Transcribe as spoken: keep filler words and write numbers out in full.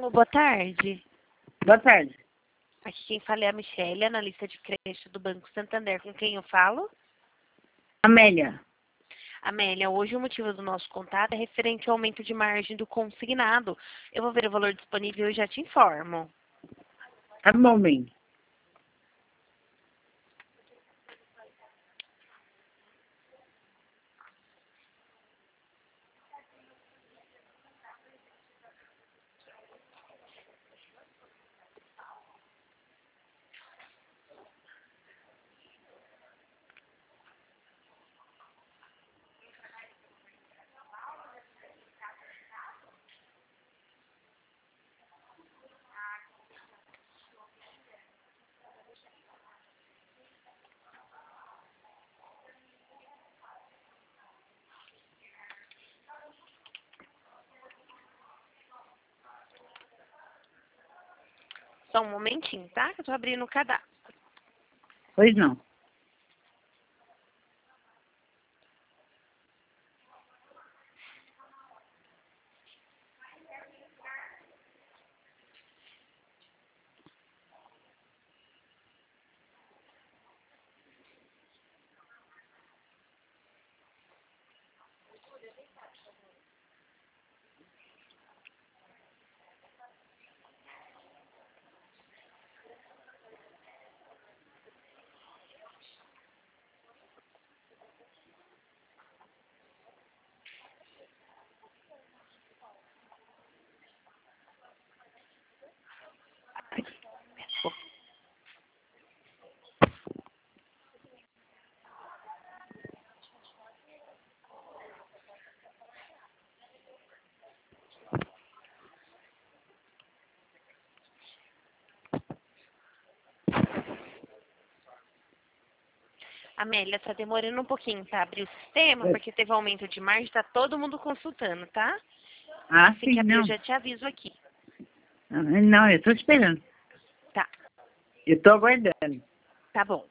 Alô, boa tarde. Boa tarde. Aqui quem fala é a Michelle, analista de crédito do Banco Santander. Com quem eu falo? Amélia. Amélia, hoje o motivo do nosso contato é referente ao aumento de margem do consignado. Eu vou ver o valor disponível e já te informo. Tá bom, bem. Só um momentinho, tá? Que eu tô abrindo o cadastro. Pois não. Amélia, tá demorando um pouquinho pra abrir o sistema, É. porque teve aumento de margem, tá todo mundo consultando, tá? Ah, Assim sim, que abrir, eu não. já te aviso aqui. Ah, Não, eu tô esperando. Tá, Eu tô aguardando. tá bom.